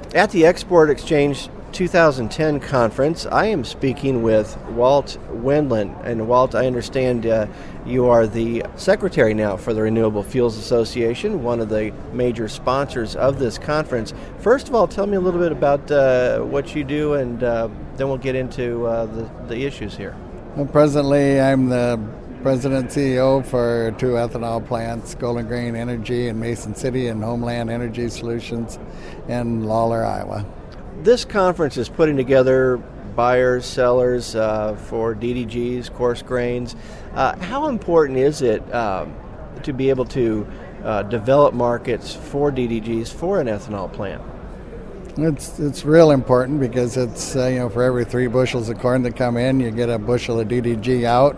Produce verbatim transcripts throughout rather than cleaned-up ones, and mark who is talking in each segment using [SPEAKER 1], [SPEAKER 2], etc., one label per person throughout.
[SPEAKER 1] At the Export Exchange two thousand ten conference, I am speaking with Walt Wendlandt. And Walt, I understand uh, you are the secretary now for the Renewable Fuels Association, one of the major sponsors of this conference. First of all, tell me a little bit about uh, what you do, and uh, then we'll get into uh, the, the issues here.
[SPEAKER 2] Well, presently, I'm the President and C E O for two ethanol plants, Golden Grain Energy in Mason City and Homeland Energy Solutions in Lawler, Iowa.
[SPEAKER 1] This conference is putting together buyers, sellers uh, for D D Gs, coarse grains. Uh, how important is it um, to be able to uh, develop markets for D D Gs for an ethanol plant?
[SPEAKER 2] It's it's real important because it's uh, you know for every three bushels of corn that come in, you get a bushel of D D G out.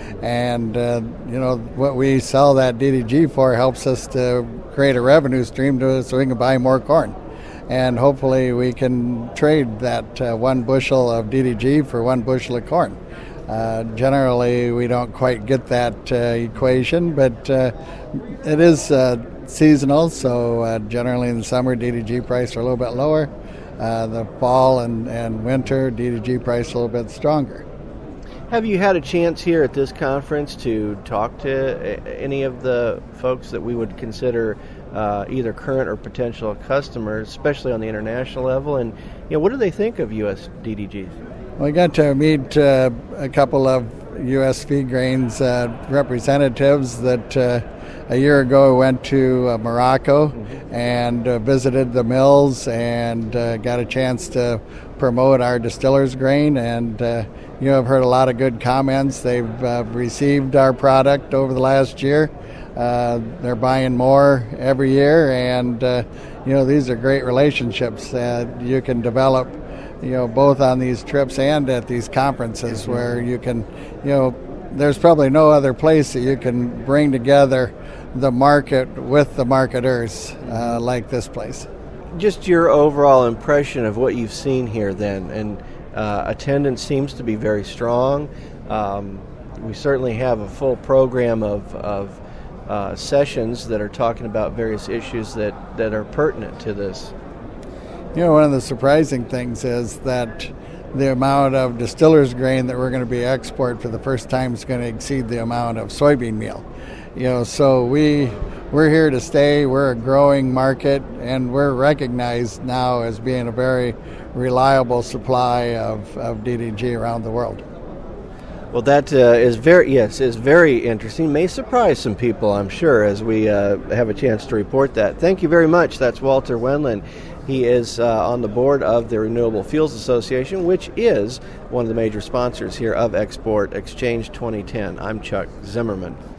[SPEAKER 2] And, uh, you know, what we sell that D D G for helps us to create a revenue stream to, so we can buy more corn. And hopefully we can trade that uh, one bushel of D D G for one bushel of corn. Uh, generally, we don't quite get that uh, equation, but uh, it is uh, seasonal, so uh, generally in the summer, D D G prices are a little bit lower. Uh, the fall and, and winter, D D G price a little bit stronger.
[SPEAKER 1] Have you had a chance here at this conference to talk to any of the folks that we would consider uh, either current or potential customers, especially on the international level? And you know, what do they think of U S D D Gs?
[SPEAKER 2] Well, I got to meet uh, a couple of U S feed grains uh, representatives that uh, a year ago went to uh, Morocco mm-hmm. and uh, visited the mills and uh, got a chance to promote our distillers grain. And uh, you know, I've heard a lot of good comments. They've uh, received our product over the last year. Uh, they're buying more every year, and uh, you know, these are great relationships that you can develop, you know, both on these trips and at these conferences, where you can, you know, there's probably no other place that you can bring together the market with the marketers uh, like this place.
[SPEAKER 1] Just your overall impression of what you've seen here then, and uh, attendance seems to be very strong. Um, we certainly have a full program of, of uh, sessions that are talking about various issues that, that are pertinent to this.
[SPEAKER 2] You know, one of the surprising things is that the amount of distillers grain that we're going to be export for the first time is going to exceed the amount of soybean meal. You know, so we we're here to stay. We're a growing market, and we're recognized now as being a very reliable supply of, of D D G around the world.
[SPEAKER 1] Well, that uh, is very yes is very interesting. May surprise some people, I'm sure, as we uh, have a chance to report that. Thank you very much. That's Walter Wendlandt. He is uh, on the board of the Renewable Fuels Association, which is one of the major sponsors here of Export Exchange twenty ten. I'm Chuck Zimmerman.